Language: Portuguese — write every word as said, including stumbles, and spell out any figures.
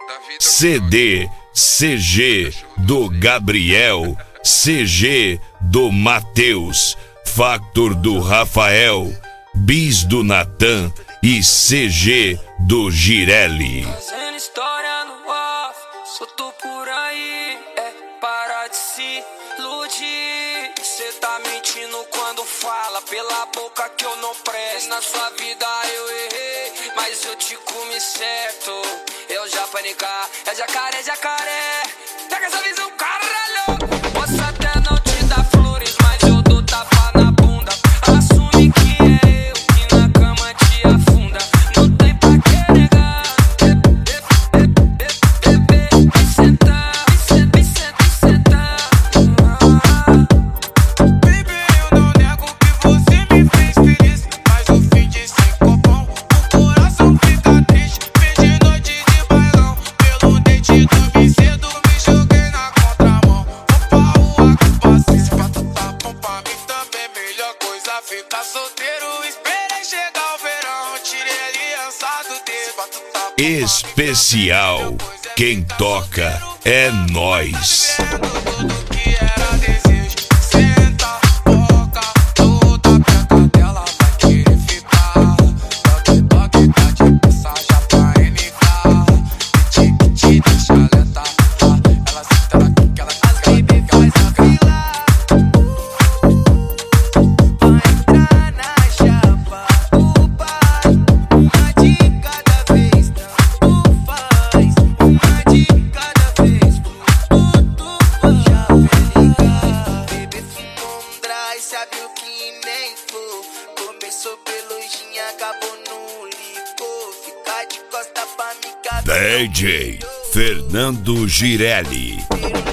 C D C G do Gabriel, C G do Matheus, Factor do Rafael, Bis do Natan e C G do Girelli. Fazendo história no off, solto por aí, é parar de se iludir. Cê tá mentindo quando fala pela boca que eu não presto. Na sua vida eu errei, mas eu te comi certo. Eu já panicar, é jacaré, jacaré. Pega essa visão, caralho. Posso até não te dar flores, mas eu dou tapa na bunda. Assume que é eu que na cama te afunda. Não tem pra que negar. Vai sentar, vai sentar, vai sentar. Baby, eu não nego que você me fez feliz, mas o fim de cinco bom, o coração fica triste. Perdi noite de bailão, pelo dente do cedo me joguei na contramão. Opa, o culpa, se pra tu tá bom pra mim também, melhor coisa ficar solteiro. Esperei chegar o verão, tirei aliança do dedo. Pra tu tá bom pra mim Especial, quem toca é nós. tudo que era desejo. Senta, boca, toda perto dela vai querer ficar. Toque, toque, tá de passagem pra N K. Te, te deixa lenta. Ela senta aqui que ela As baby faz a fila, vai entrar na chapa. Upa, uma de cada vez. Tu faz uma de cada vez. Tu, tu, já vem ligar. Baby fumou um dry, sabe o que nem for. Começou pelo gin, acabou no licor. Ficar de costa pra me caber. D J Fernando Girelli.